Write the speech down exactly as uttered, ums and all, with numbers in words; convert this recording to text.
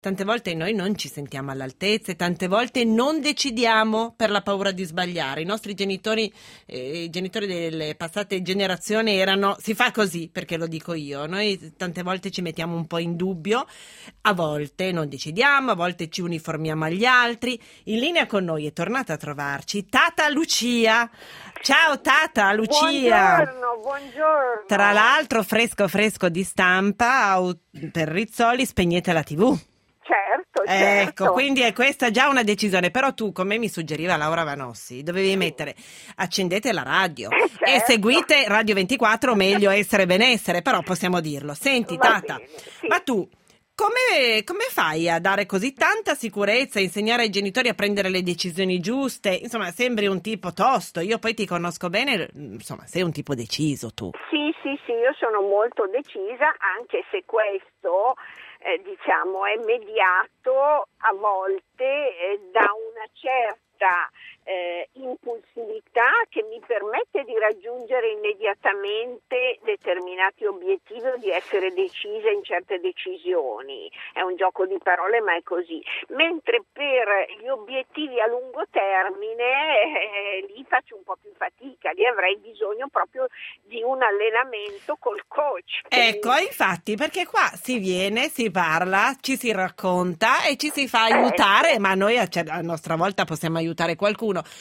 Tante volte noi non ci sentiamo all'altezza e tante volte non decidiamo per la paura di sbagliare. I nostri genitori, eh, i genitori delle passate generazioni erano si fa così, perché lo dico io. Noi tante volte ci mettiamo un po' in dubbio, a volte non decidiamo, a volte ci uniformiamo agli altri. In linea con noi è tornata a trovarci Tata Lucia. Ciao Tata Lucia. Buongiorno, buongiorno. Tra l'altro fresco fresco di stampa per Rizzoli, spegnete la tivù. Certo, Ecco, certo. quindi è questa già una decisione, però tu, come mi suggeriva Laura Vanossi, dovevi mettere accendete la radio certo. e seguite Radio ventiquattro, meglio essere benessere, però possiamo dirlo. Senti Va Tata, bene, sì. ma tu come, come fai a dare così tanta sicurezza, a insegnare ai genitori a prendere le decisioni giuste? Insomma, sembri un tipo tosto, io poi ti conosco bene, insomma, sei un tipo deciso tu. Sì, sì, sì, io sono molto decisa, anche se questo eh, diciamo è mediato a volte eh, da una certa eh, impulsività che mi permette di raggiungere immediatamente determinati obiettivi o di essere decisa in certe decisioni. È un gioco di parole, ma è così. Mentre per gli obiettivi a lungo termine eh, lì faccio un po' più fatica, lì avrei bisogno proprio di un allenamento col coach. Ecco, infatti, perché qua si viene, si parla, ci si racconta e ci si fa aiutare, ma noi a, a nostra volta possiamo aiutare qualcuno.